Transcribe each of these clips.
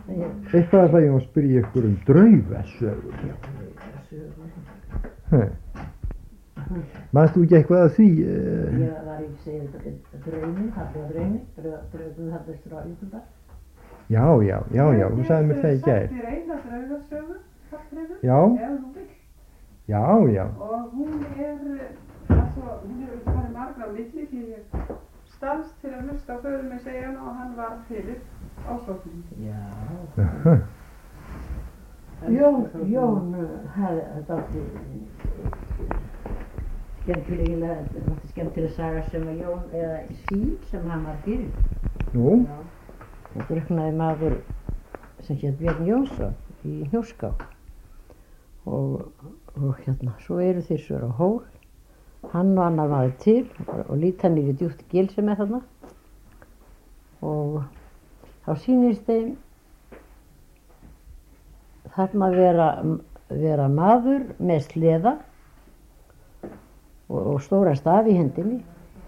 Eitthvað að það ég má spyrja ykkur draugasögur. Manst þú ekki eitthvað að því? Ég var í segið drauminn, fallega drauminn, draugum hafði strájúkundar. Já, þú sagði mér það í gær. Ég sagt þér eina draugasögu, Hallgrímur, Já. ef þú vilt. Já. Og hún hefur farið margra á milli því ég stalst til að hlusta á föður mig segja hana og hann var fyrir ásóknum. Já. Jón hafði dátti skemmtileg saga sem að Jón, eða sín sem hann var fyrir. Nú? Já. Og drukknaði maður sem hét Björn Jónsson í Hjóská. Og svo eru þeir svo á hól, hann og annar maður til og líta niður í djúpt gil sem þarna. Og þá sýnist þeim þarna vera maður með sleða og stóra staf í hendinni.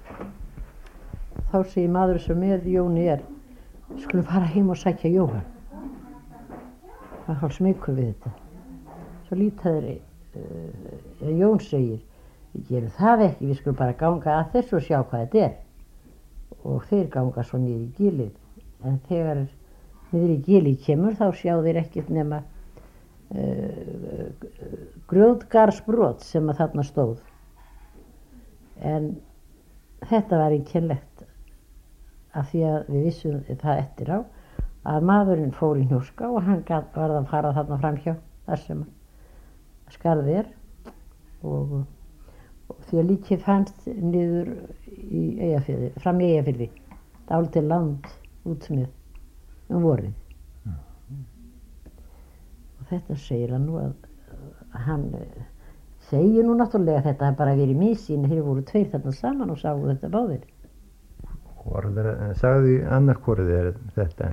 Þá segir maður sem með Jóni skulum fara heim og sækja Jóhann. Það er hálf smeykur við þetta. Svo líta þeir, Jón segir, við gerum það ekki, við skulum bara ganga að þessu og sjá hvað þetta er. Og þeir ganga svo niður í gilið. En þegar niður í gilið kemur þá sjá þeir ekkert nema grjótgarðsbrot sem að þarna stóð. En þetta var einkennilegt af því að við vissum það eftir á að maðurinn fór í Hjóská og hann varð að fara þarna framhjá þar sem skarðið er og því að líkið fannst niður í Eyjafirði, fram í Eyjafirði, dálítið land út með vorið. Og þetta segir hann nú að hann segir nú náttúrulega að þetta bara verið mísýn, þeir voru tveir þarna saman og sáu þetta báðir. Sagði annar hvorið þetta?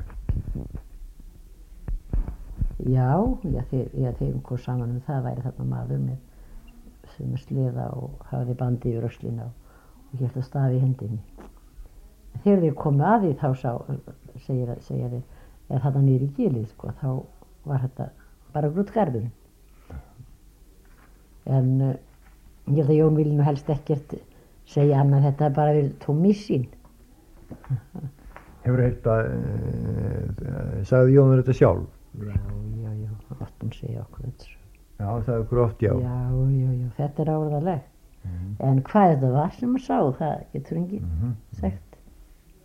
Já, þeir kom saman það væri þarna maður sem sleða og hafði bandi yfir öxlina og hélt að stafi í hendinni. Þegar þeir komu að því þá segja þeir þarna niður í gilið þá var þetta bara grútgarðurinn. En ég held að Jón vilji nú helst ekkert segja annað, þetta er bara verið tóm mísýn. Hefur heyrt að sagði Jón þetta sjálf? Já, oft hún segja okkur þetta. Já, sagði okkur oft já. Já, þetta er áreiðanlegt. En hvað þetta var sem hann sá, það getur enginn sagt.